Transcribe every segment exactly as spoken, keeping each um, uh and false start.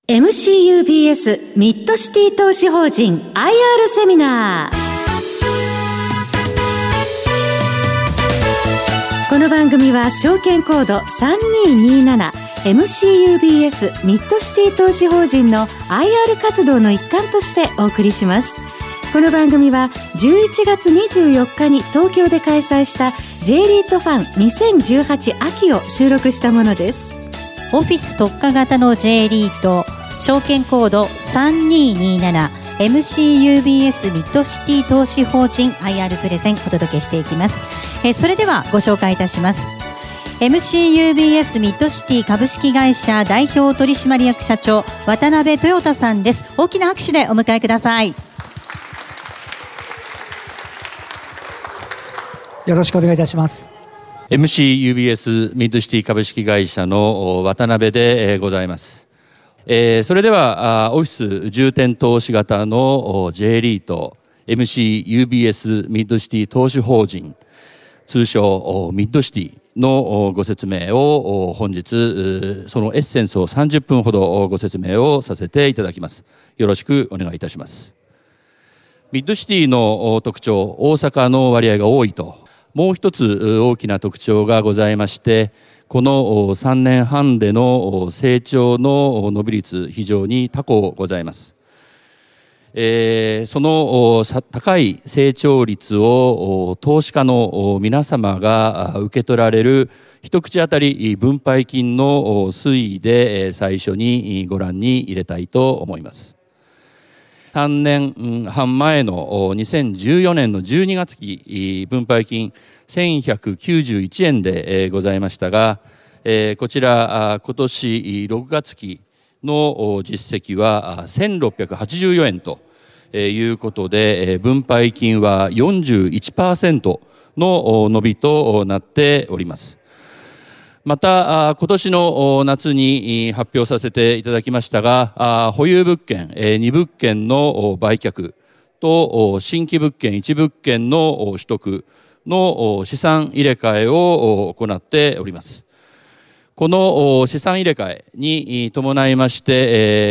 エムシーユービーエス ミッドシティ投資法人 アイアール セミナー。この番組は証券コードさんにーにーなな エムシーユービーエス ミッドシティ投資法人の アイアール 活動の一環としてお送りします。この番組はじゅういちがつにじゅうよっかに東京で開催した J リートファンにせんじゅうはち秋を収録したものです。 オフィス特化型の J リート、証券コードさんにーにーなな エムシーユービーエス ミッドシティ投資法人 アイアール プレゼンお届けしていきます。えそれではご紹介いたします。 エムシーユービーエス ミッドシティ株式会社代表取締役社長渡辺豊太さんです。大きな拍手でお迎えください。 よろしくお願いいたします。 エムシーユービーエス ミッドシティ株式会社の渡辺でございます。えー、それではオフィス重点投資型の J リート エムシーユービーエス ミッドシティ投資法人、通称ミッドシティのご説明を本日そのエッセンスをさんじゅっぷんほどご説明をさせていただきます。よろしくお願いいたします。ミッドシティの特徴、大阪の割合が多いと。もう一つ大きな特徴がございまして、このさんねんはんでの成長の伸び率、非常に高ございます。えー、その高い成長率を投資家の皆様が受け取られる一口当たり分配金の推移で最初にご覧に入れたいと思います。さんねんはん前のにせんじゅうよねんのじゅうにがつ期分配金せんひゃくきゅうじゅういちえんでございましたが、こちら今年ろくがつ期の実績はせんろっぴゃくはちじゅうよえんということで、分配金は よんじゅういちパーセント の伸びとなっております。また、今年の夏に発表させていただきましたが、保有物件に物件の売却と新規物件いち物件の取得の資産入れ替えを行っております。この資産入れ替えに伴いまして、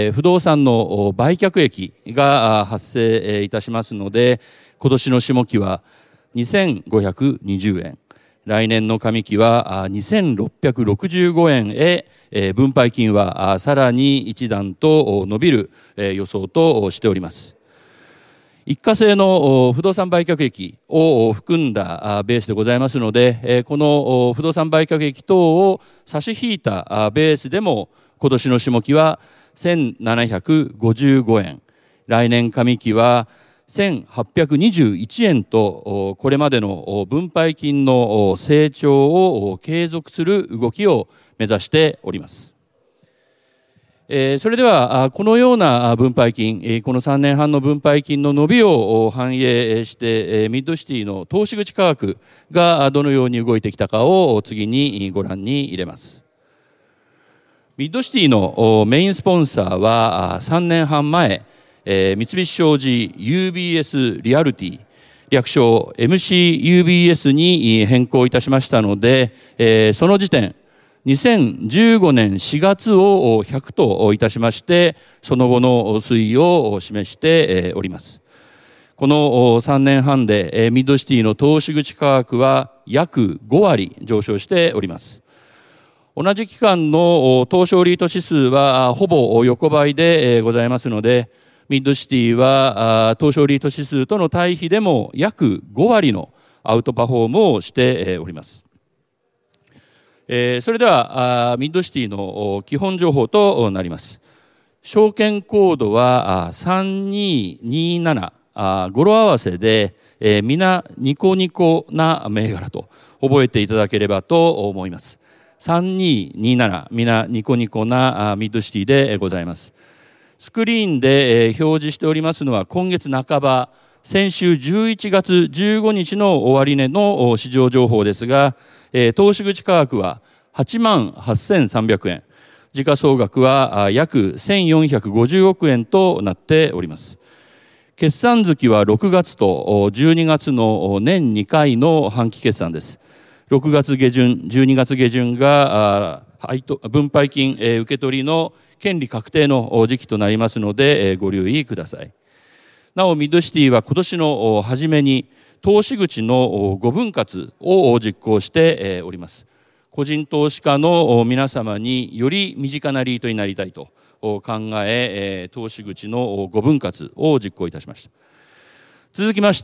不動産の売却益が発生いたしますので、今年の下期はにせんごひゃくにじゅうえん、来年の上期はにせんろっぴゃくろくじゅうごえんへ分配金はさらに一段と伸びる予想としております。一過性の不動産売却益を含んだベースでございますので、この不動産売却益等を差し引いたベースでも今年の下期はせんななひゃくごじゅうごえん、来年上期はせんはっぴゃくにじゅういちえんと、これまでの分配金の成長を継続する動きを目指しております。それでは、このような分配金、このさんねんはんの分配金の伸びを反映して、ミッドシティの投資口価格がどのように動いてきたかを次にご覧に入れます。ミッドシティのメインスポンサーはさんねんはん前、三菱商事 ユービーエス リアルティ、略称 エムシーユービーエス に変更いたしましたので、その時点、にせんじゅうごねんしがつをひゃくといたしまして、その後の推移を示しております。このさんねんはんでミッドシティの投資口価格は約ごわり上昇しております。同じ期間の東証リート指数はほぼ横ばいでございますので、ミッドシティは東証リート指数との対比でも約ごわりのアウトパフォームをしております。それではミッドシティの基本情報となります。証券コードはさんにーにーなな、語呂合わせで皆ニコニコな銘柄と覚えていただければと思います。さんにーにーなな、皆ニコニコなミッドシティでございます。スクリーンで表示しておりますのは今月半ば、先週じゅういちがつじゅうごにちの終値の市場情報ですが、投資口価格ははちまんはっせんさんびゃくえん、時価総額は約せんよんひゃくごじゅうおくえんとなっております。決算月はろくがつとじゅうにがつの年にかいの半期決算です。ろくがつ下旬、じゅうにがつ下旬が分配金受け取りの権利確定の時期となりますので、ご留意ください。なお、ミッドシティは今年の初めに、投資口のご分割を実行しております。個人投資家の皆様により身近なリートになりたいと考え、投資口のご分割を実行いたしました。続きまして、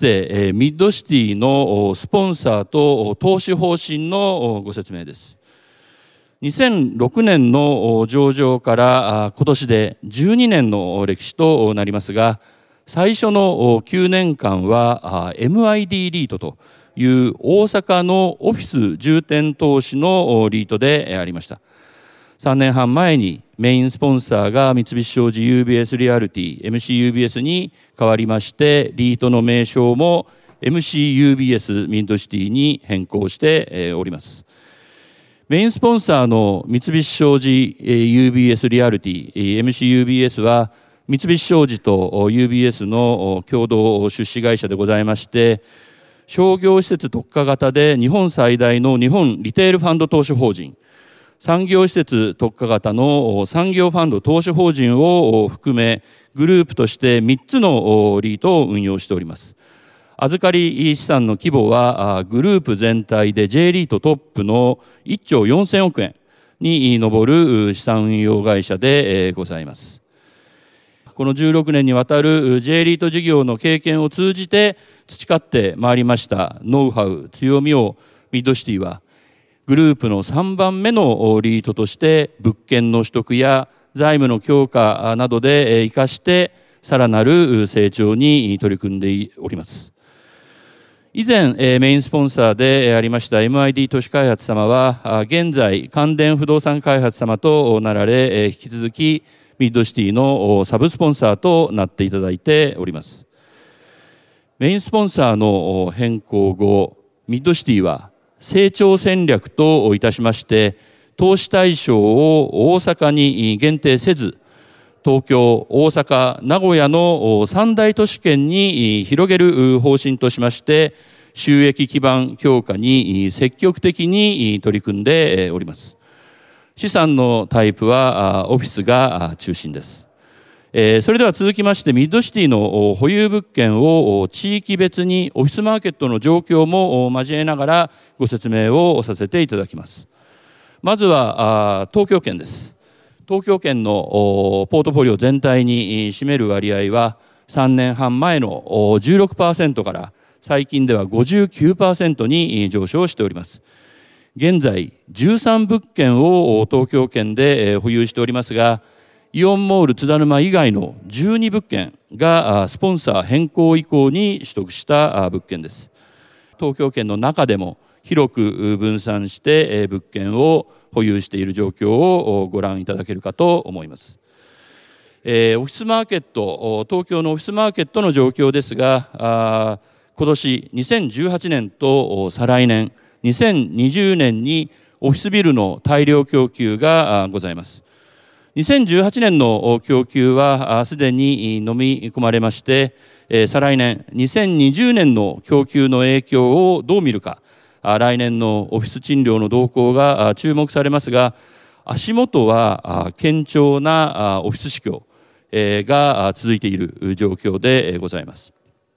ミッドシティのスポンサーと投資方針のご説明です。にせんろくねんの上場から今年でじゅうにねんの歴史となりますが、最初のきゅうねんかんは エムアイディー リートという大阪のオフィス重点投資のリートでありました。さんねんはん前にメインスポンサーが三菱商事 ユービーエス リアルティ エムシーユービーエス に変わりまして、リートの名称も エムシーユービーエス ミッドシティに変更しております。メインスポンサーの三菱商事 ユービーエス リアルティ エムシーユービーエス は三菱商事と ユービーエス の共同出資会社でございまして、商業施設特化型で日本最大の日本リテールファンド投資法人、産業施設特化型の産業ファンド投資法人を含め、グループとしてみっつのリートを運用しております。預かり資産の規模はグループ全体で J リートトップのいっちょうよんせんおくえんに上る資産運用会社でございます。このじゅうろくねんにわたる J リート事業の経験を通じて培ってまいりましたノウハウ、強みをミッドシティはグループのさんばんめのリートとして物件の取得や財務の強化などで生かしてさらなる成長に取り組んでおります。以前メインスポンサーでありました エムアイディー 都市開発様は現在関電不動産開発様となられ、引き続きミッドシティのサブスポンサーとなっていただいております。メインスポンサーの変更後、ミッドシティは成長戦略といたしまして、投資対象を大阪に限定せず、東京、大阪、名古屋の三大都市圏に広げる方針としまして、収益基盤強化に積極的に取り組んでおります。資産のタイプはオフィスが中心です。それでは続きまして、ミッドシティの保有物件を地域別にオフィスマーケットの状況も交えながらご説明をさせていただきます。まずは東京圏です。東京圏のポートフォリオ全体に占める割合はさんねんはん前の じゅうろくパーセント から最近では ごじゅうきゅうパーセント に上昇しております。現在じゅうさんぶっけんを東京圏で保有しておりますが、イオンモール津田沼以外のじゅうにぶっけんがスポンサー変更以降に取得した物件です。東京圏の中でも広く分散して物件を保有している状況をご覧いただけるかと思います。えー、オフィスマーケット、東京のオフィスマーケットの状況ですが、今年にせんじゅうはちねんと再来年にせんにじゅうねんにオフィスビルの大量供給がございます。にせんじゅうはちねんの供給はすでに飲み込まれまして、再来年にせんにじゅうねんの供給の影響をどう見るか、来年のオフィス賃料の動向が注目されますが、足元は堅調なオフィス市況が続いている状況でございます。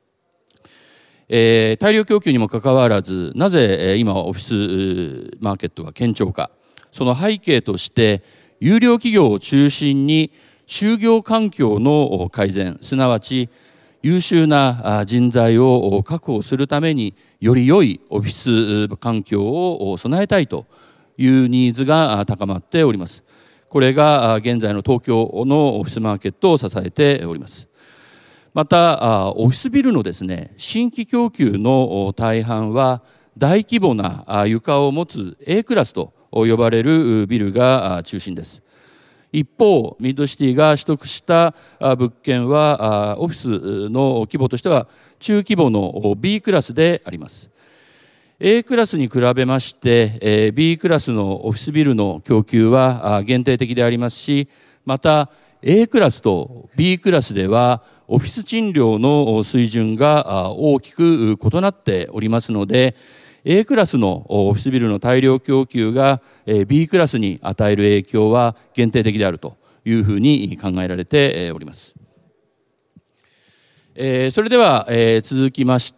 大量供給にもかかわらず、なぜ今オフィスマーケットが堅調か、その背景として優良企業を中心に就業環境の改善、すなわち優秀な人材を確保するためにより良いオフィス環境を備えたいというニーズが高まっております。これが現在の東京のオフィスマーケットを支えております。またオフィスビルのですね、新規供給の大半は大規模な床を持つ A クラスと呼ばれるビルが中心です。一方、ミッドシティが取得した物件はオフィスの規模としては中規模の B クラスであります。A クラスに比べまして B クラスのオフィスビルの供給は限定的でありますし、また A クラスと B クラスではオフィス賃料の水準が大きく異なっておりますので、A クラスのオフィスビルの大量供給が B クラスに与える影響は限定的であるというふうに考えられております。えー、それでは、えー、続きまして、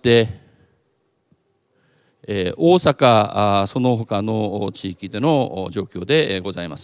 えー、大阪その他の地域での状況でございます。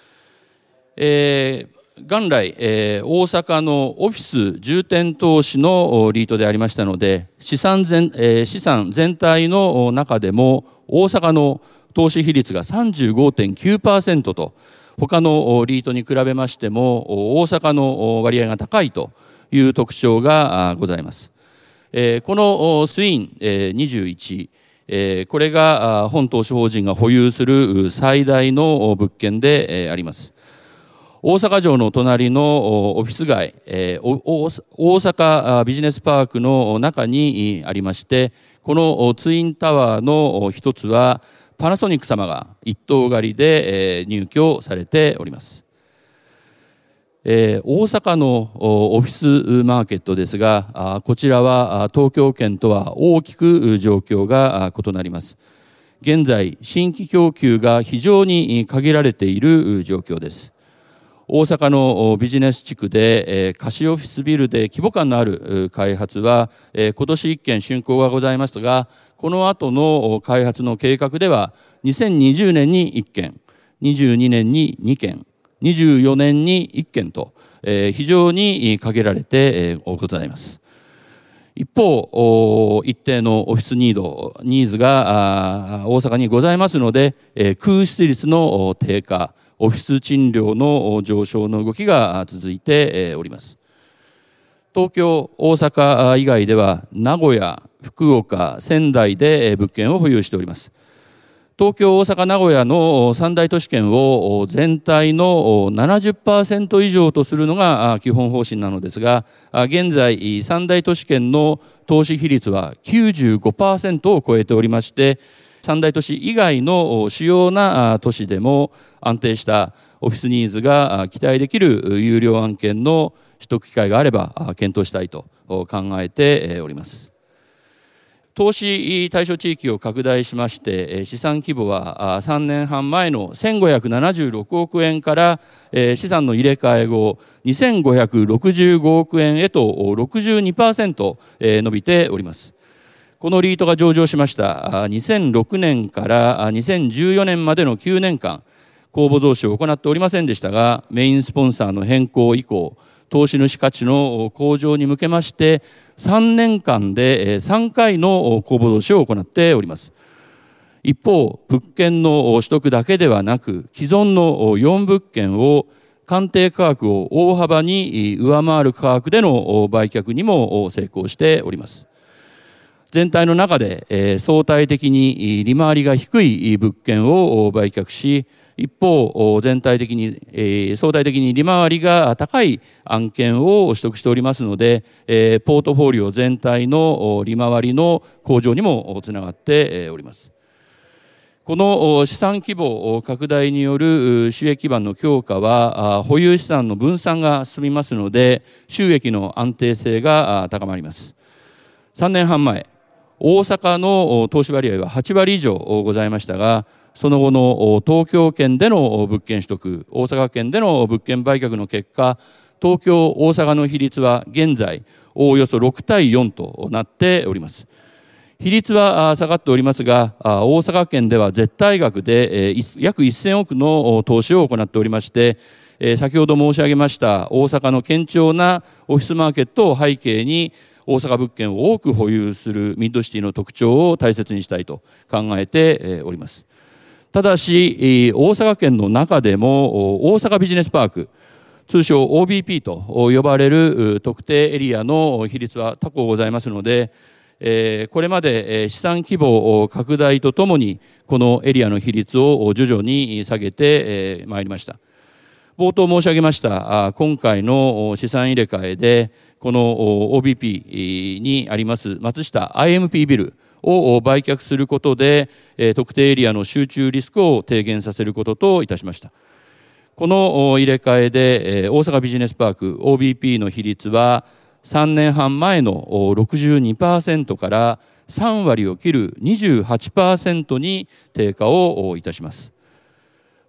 えー元来、えー、大阪のオフィス重点投資のリートでありましたので、資産全、えー、資産全体の中でも大阪の投資比率が さんじゅうごてんきゅうパーセント と、他のリートに比べましても大阪の割合が高いという特徴がございます。えー、このスウィン、えー、にじゅういち、えー、これが本投資法人が保有する最大の物件であります。大阪城の隣のオフィス街、えー、大阪ビジネスパークの中にありまして、このツインタワーの一つはパナソニック様が一棟借りで入居されております。えー、大阪のオフィスマーケットですが、こちらは東京圏とは大きく状況が異なります。現在、新規供給が非常に限られている状況です。大阪のビジネス地区で貸しオフィスビルで規模感のある開発は今年いっけん竣工がございますが、この後の開発の計画ではにせんにじゅうねんにいっけん、にじゅうにねんににけん、にじゅうよねんにいっけんと非常に限られてございます。一方、一定のオフィスニード、ニーズが大阪にございますので、空室率の低下、オフィス賃料の上昇の動きが続いております。東京、大阪以外では名古屋、福岡、仙台で物件を保有しております。東京、大阪、名古屋の三大都市圏を全体の ななじゅっパーセント 以上とするのが基本方針なのですが、現在三大都市圏の投資比率は きゅうじゅうごパーセント を超えておりまして、三大都市以外の主要な都市でも安定したオフィスニーズが期待できる有料案件の取得機会があれば検討したいと考えております。投資対象地域を拡大しまして、資産規模はさんねんはんまえのせんごひゃくななじゅうろくおくえんから資産の入れ替え後にせんごひゃくろくじゅうごおくえんへと ろくじゅうにパーセント 伸びております。このリートが上場しましたにせんろくねんからにせんじゅうよねんまでのきゅうねんかん、公募増資を行っておりませんでしたが、メインスポンサーの変更以降、投資主価値の向上に向けまして、さんねんかんでさんかいの公募増資を行っております。一方、物件の取得だけではなく、既存のよんぶっけんを鑑定価格を大幅に上回る価格での売却にも成功しております。全体の中で相対的に利回りが低い物件を売却し、一方、全体的に、相対的に利回りが高い案件を取得しておりますので、ポートフォリオ全体の利回りの向上にもつながっております。この資産規模拡大による収益基盤の強化は、保有資産の分散が進みますので、収益の安定性が高まります。さんねんはんまえ、大阪の投資割合ははちわり以上ございましたが、その後の東京圏での物件取得、大阪圏での物件売却の結果、東京、大阪の比率は現在、おおよそろくたいよんとなっております。比率は下がっておりますが、大阪圏では絶対額で約せんおくの投資を行っておりまして、先ほど申し上げました大阪の堅調なオフィスマーケットを背景に、大阪物件を多く保有するミッドシティの特徴を大切にしたいと考えております。ただし、大阪圏の中でも大阪ビジネスパーク、通称 オービーピー と呼ばれる特定エリアの比率は多項ございますので、これまで資産規模拡大とともにこのエリアの比率を徐々に下げてまいりました。冒頭申し上げました今回の資産入れ替えで、この オービーピー にあります松下 アイエムピー ビルを売却することで、特定エリアの集中リスクを低減させることといたしました。この入れ替えで、大阪ビジネスパーク オービーピー の比率はさんねんはんまえの ろくじゅうにパーセント からさんわりを切る にじゅうはちパーセント に低下をいたします。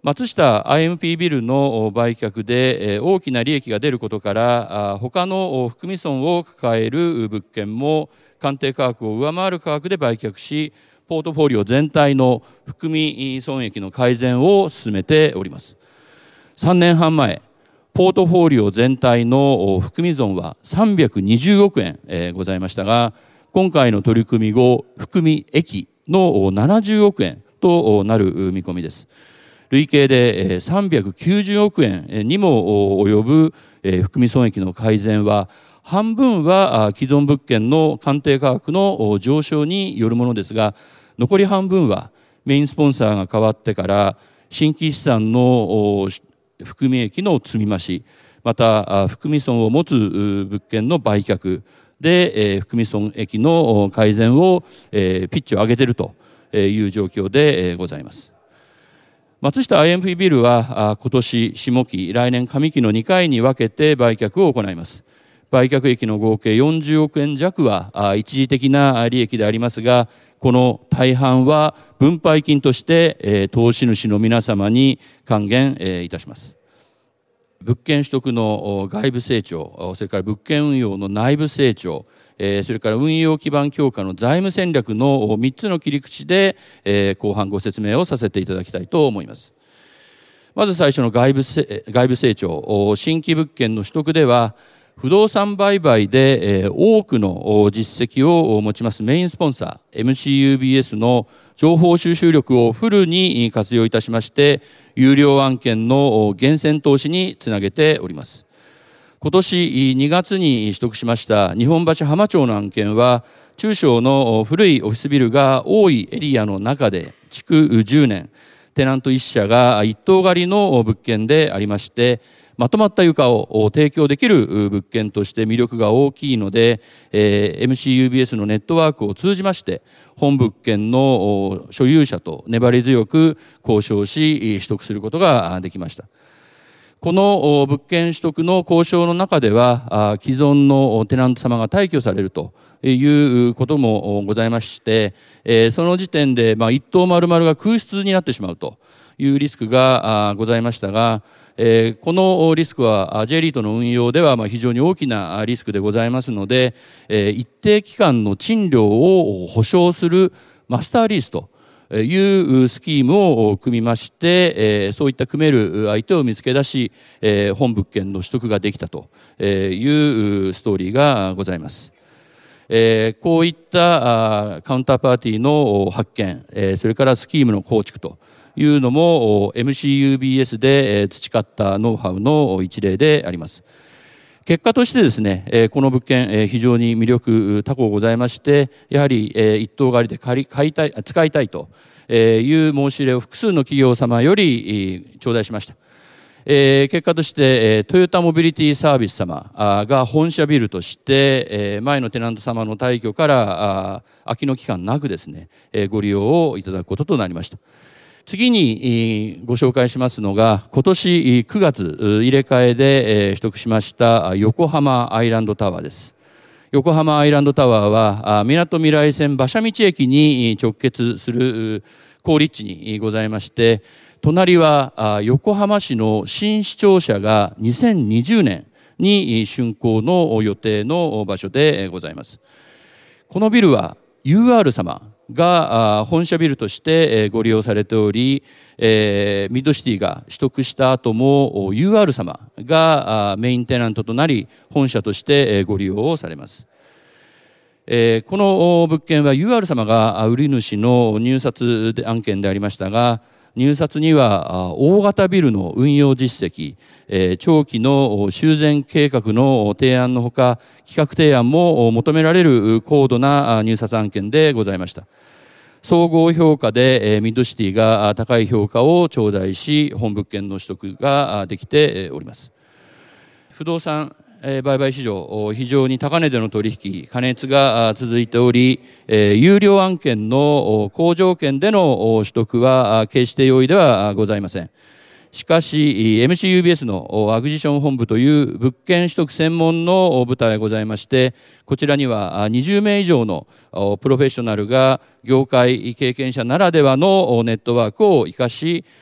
松下 アイエムピー ビルの売却で大きな利益が出ることから、他の含み損を抱える物件も鑑定価格を上回る価格で売却し、ポートフォリオ全体の含み損益の改善を進めております。さんねんはんまえ、ポートフォリオ全体の含み損はさんびゃくにじゅうおくえんございましたが、今回の取り組み後、含み益のななじゅうおくえんとなる見込みです。累計でさんびゃくきゅうじゅうおくえんにも及ぶ含み損益の改善は、半分は既存物件の鑑定価格の上昇によるものですが、残り半分はメインスポンサーが変わってから新規資産の含み益の積み増し、また含み損を持つ物件の売却で含み損益の改善をピッチを上げているという状況でございます。松下 アイエムピー ビルは今年下期、来年上期のにかいに分けて売却を行います。売却益の合計よんじゅうおくえん弱は一時的な利益でありますが、この大半は分配金として投資主の皆様に還元いたします。物件取得の外部成長、それから物件運用の内部成長、それから運用基盤強化の財務戦略のみっつの切り口で後半ご説明をさせていただきたいと思います。まず最初の外部せ外部成長、新規物件の取得では、不動産売買で多くの実績を持ちますメインスポンサー エムシーユービーエス の情報収集力をフルに活用いたしまして、有料案件の厳選投資につなげております。今年にがつに取得しました日本橋浜町の案件は、中小の古いオフィスビルが多いエリアの中で築じゅうねん、テナントいっしゃが一棟借りの物件でありまして、まとまった床を提供できる物件として魅力が大きいので、えー、エムシーユービーエス のネットワークを通じまして、本物件の所有者と粘り強く交渉し、取得することができました。この物件取得の交渉の中では、既存のテナント様が退去されるということもございまして、その時点で一棟丸々が空室になってしまうというリスクがございましたが、えー、このリスクは J リートの運用ではまあ非常に大きなリスクでございますので、えー、一定期間の賃料を保証するマスターリースというスキームを組みまして、えー、そういった組める相手を見つけ出し、えー、本物件の取得ができたというストーリーがございます。えー、こういったカウンターパーティーの発見、えー、それからスキームの構築というのも エムシーユービーエス で培ったノウハウの一例であります。結果としてですね、この物件非常に魅力多幸ございまして、やはり一棟借りで借り買いたい使いたいという申し入れを複数の企業様より頂戴しました。結果としてトヨタモビリティサービス様が本社ビルとして前のテナント様の退去から空きの期間なくですね、ご利用をいただくこととなりました。次にご紹介しますのが、今年くがつ入れ替えで取得しました横浜アイランドタワーです。横浜アイランドタワーはみなとみらい線馬車道駅に直結する好立地にございまして、隣は横浜市の新市庁舎がにせんにじゅうねんに竣工の予定の場所でございます。このビルは ユーアール 様が本社ビルとしてご利用されており、えー、ミッドシティが取得した後も ユーアール 様がメインテナントとなり本社としてご利用をされます。えー、この物件は ユーアール 様が売り主の入札案件でありましたが、入札には大型ビルの運用実績、えー、長期の修繕計画の提案のほか、企画提案も求められる高度な入札案件でございました。総合評価でミッドシティが高い評価を頂戴し、本物件の取得ができております。不動産売買市場、非常に高値での取引、過熱が続いており、有料案件の好条件での取得は決して容易ではございません。しかし エムシーユービーエス のアクジション本部という物件取得専門の部隊がございまして、こちらにはにじゅうめい以上のプロフェッショナルが業界経験者ならではのネットワークを生かし、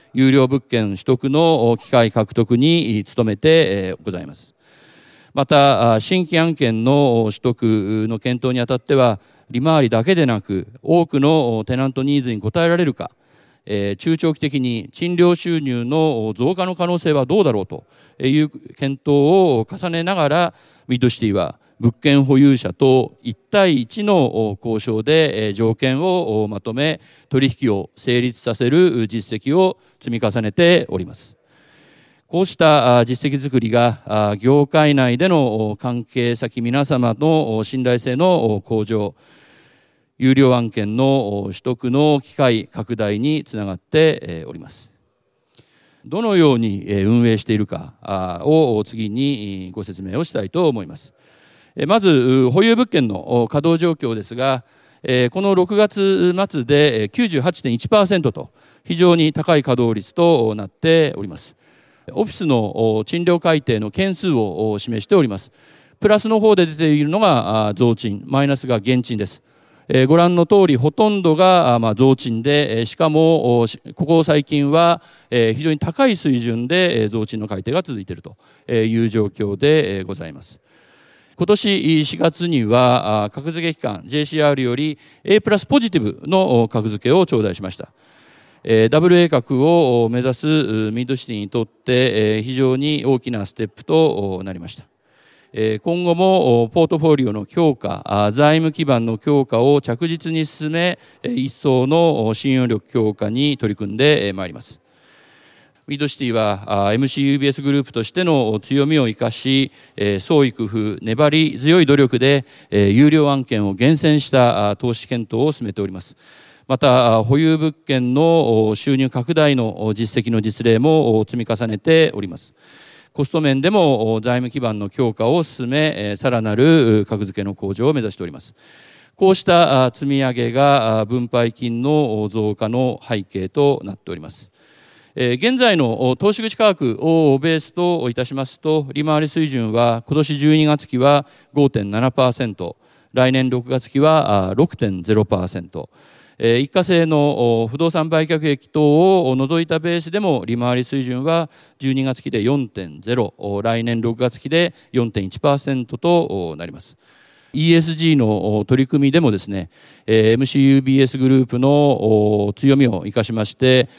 優良物件取得の機会獲得に努めてございます。また、新規案件の取得の検討にあたっては、利回りだけでなく、多くのテナントニーズに応えられるか、えー、中長期的に賃料収入の増加の可能性はどうだろうという検討を重ねながら、ミッドシティは物件保有者といち対いちの交渉で条件をまとめ、取引を成立させる実績を積み重ねております。こうした実績づくりが業界内での関係先皆様の信頼性の向上、優良案件の取得の機会拡大につながっております。どのように運営しているかを次にご説明をしたいと思います。まず、保有物件の稼働状況ですが、このろくがつ末で きゅうじゅうはちてんいちパーセント と非常に高い稼働率となっております。オフィスの賃料改定の件数を示しております。プラスの方で出ているのが増賃、マイナスが減賃です。ご覧の通り、ほとんどが増賃で、しかもここ最近は非常に高い水準で増賃の改定が続いているという状況でございます。今年しがつには格付け機関 ジェイシーアール より A プラスポジティブの格付けを頂戴しました。ダブル A 格を目指すミッドシティにとって非常に大きなステップとなりました。今後もポートフォリオの強化、財務基盤の強化を着実に進め、一層の信用力強化に取り組んでまいります。ミッドシティは エムシーユービーエス グループとしての強みを生かし、創意工夫、粘り強い努力で優良案件を厳選した投資検討を進めております。また、保有物件の収入拡大の実績の実例も積み重ねております。コスト面でも財務基盤の強化を進め、さらなる格付けの向上を目指しております。こうした積み上げが分配金の増加の背景となっております。現在の投資口価格をベースといたしますと、利回り水準は今年じゅうにがつ期は ごてんななパーセント、来年ろくがつ期は ろくてんゼロパーセント、一過性の不動産売却益等を除いたベースでも利回り水準はじゅうにがつ期で よんてんゼロ、来年ろくがつ期で よんてんいちパーセント となります。イーエスジー の取り組みでもですね、エムシーユービーエス グループの強みを生かしまして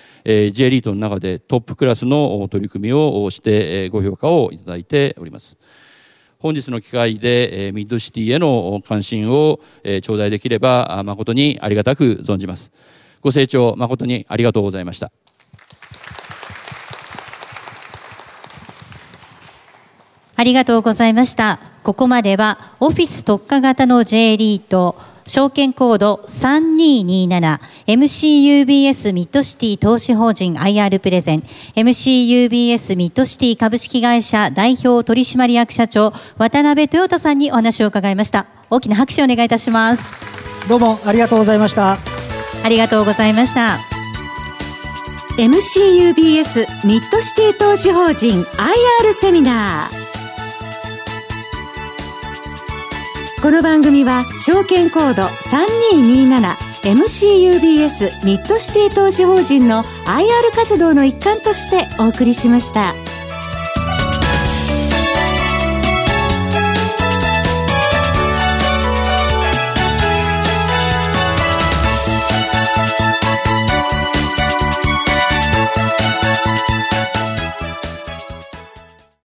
、J リートの中でトップクラスの取り組みをしてご評価をいただいております。本日の機会でミッドシティへの関心を頂戴できれば誠にありがたく存じます。ご清聴誠にありがとうございました。 ありがとうございました。ここまではオフィス特化型の J リート、証券コードさんにーにーなな エムシーユービーエス ミッドシティ投資法人 アイアール プレゼン エムシーユービーエス ミッドシティ株式会社代表取締役社長渡辺豊太さんにお話を伺いました。大きな拍手をお願いいたします。 どうもありがとうございました。 ありがとうございました。 エムシーユービーエス ミッドシティ投資法人 アイアール セミナー。この番組は証券コードさんにーにーなな エムシーユービーエス ミッドシティ投資法人の アイアール 活動の一環としてお送りしました。